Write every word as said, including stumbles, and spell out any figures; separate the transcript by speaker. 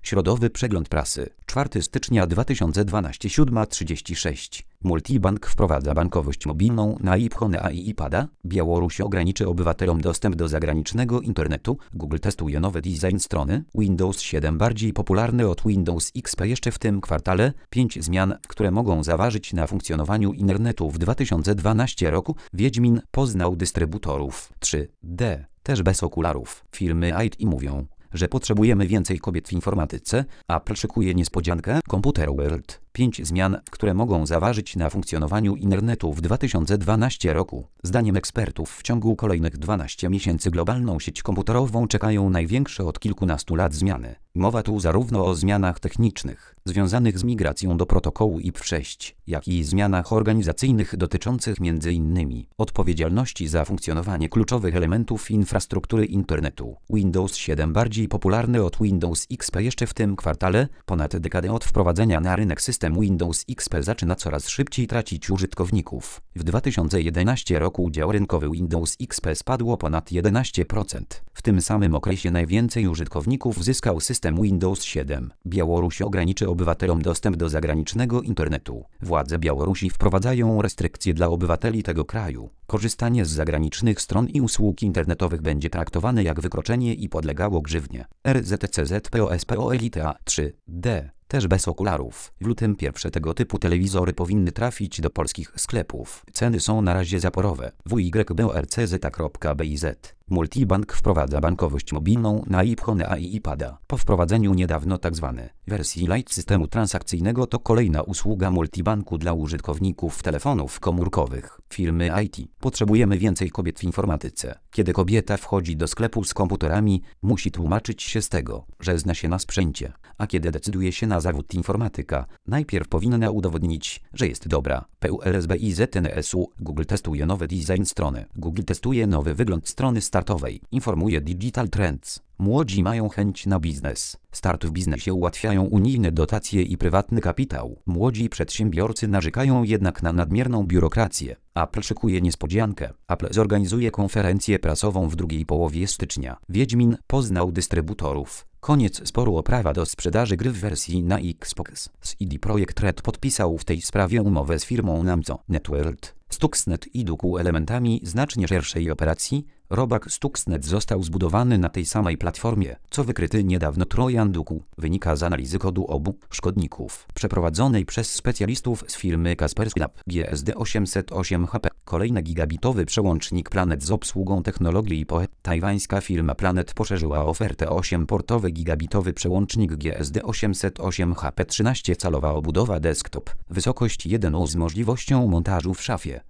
Speaker 1: Środowy przegląd prasy. czwartego stycznia dwa tysiące dwunastego, siódma trzydzieści sześć. Multibank wprowadza bankowość mobilną na iPhone'a i iPada. Białoruś ograniczy obywatelom dostęp do zagranicznego internetu. Google testuje nowy design strony. Windows siedem bardziej popularny od Windows X P jeszcze w tym kwartale. pięć zmian, które mogą zaważyć na funkcjonowaniu internetu w dwa tysiące dwunastym roku. Wiedźmin poznał dystrybutorów. trzy D. Też bez okularów. Firmy I T mówią, że potrzebujemy więcej kobiet w informatyce. Apple szykuje niespodziankę. Computer World. pięć zmian, które mogą zaważyć na funkcjonowaniu internetu w dwa tysiące dwunastym roku. Zdaniem ekspertów w ciągu kolejnych dwunastu miesięcy globalną sieć komputerową czekają największe od kilkunastu lat zmiany. Mowa tu zarówno o zmianach technicznych, związanych z migracją do protokołu I P sześć, jak i zmianach organizacyjnych dotyczących m.in. odpowiedzialności za funkcjonowanie kluczowych elementów infrastruktury internetu. Windows siedem bardziej popularny od Windows X P jeszcze w tym kwartale. Ponad dekadę od wprowadzenia na rynek system Windows X P zaczyna coraz szybciej tracić użytkowników. W dwa tysiące jedenastym roku udział rynkowy Windows X P spadł o ponad jedenaście procent. W tym samym okresie najwięcej użytkowników zyskał system Windows siedem. Białoruś ograniczy obywatelom dostęp do zagranicznego internetu. Władze Białorusi wprowadzają restrykcje dla obywateli tego kraju. Korzystanie z zagranicznych stron i usług internetowych będzie traktowane jak wykroczenie i podlegało grzywnie. R Z C Z P O S P O L I T A trzy D. Też bez okularów. W lutym pierwsze tego typu telewizory powinny trafić do polskich sklepów. Ceny są na razie zaporowe. W Y B O R C Z kropka B I Z. Multibank wprowadza bankowość mobilną na iPhone'a i iPada. Po wprowadzeniu niedawno tzw. wersji Lite systemu transakcyjnego to kolejna usługa multibanku dla użytkowników telefonów komórkowych. Firmy I T. Potrzebujemy więcej kobiet w informatyce. Kiedy kobieta wchodzi do sklepu z komputerami, musi tłumaczyć się z tego, że zna się na sprzęcie. A kiedy decyduje się na zawód informatyka, najpierw powinna udowodnić, że jest dobra. P U L S B I Z N S U. Google testuje nowy design strony. Google testuje nowy wygląd strony startowej. Informuje Digital Trends. Młodzi mają chęć na biznes. Start w biznesie ułatwiają unijne dotacje i prywatny kapitał. Młodzi przedsiębiorcy narzekają jednak na nadmierną biurokrację. Apple szykuje niespodziankę. Apple zorganizuje konferencję prasową w drugiej połowie stycznia. Wiedźmin poznał dystrybutorów. Koniec sporu o prawa do sprzedaży gry w wersji na Xbox. C D Projekt Red podpisał w tej sprawie umowę z firmą Namco Networld. Stuxnet i Duku elementami znacznie szerszej operacji. Robak Stuxnet został zbudowany na tej samej platformie, co wykryty niedawno Trojan Duku, wynika z analizy kodu obu szkodników, przeprowadzonej przez specjalistów z firmy Kaspersky Lab G S D osiemset osiem H P. Kolejny gigabitowy przełącznik Planet z obsługą technologii P O E. Tajwańska firma Planet poszerzyła ofertę o osiem-portowy gigabitowy przełącznik G S D osiemset osiem H P. trzynaście calowa obudowa desktop, wysokość jeden z możliwością montażu w szafie.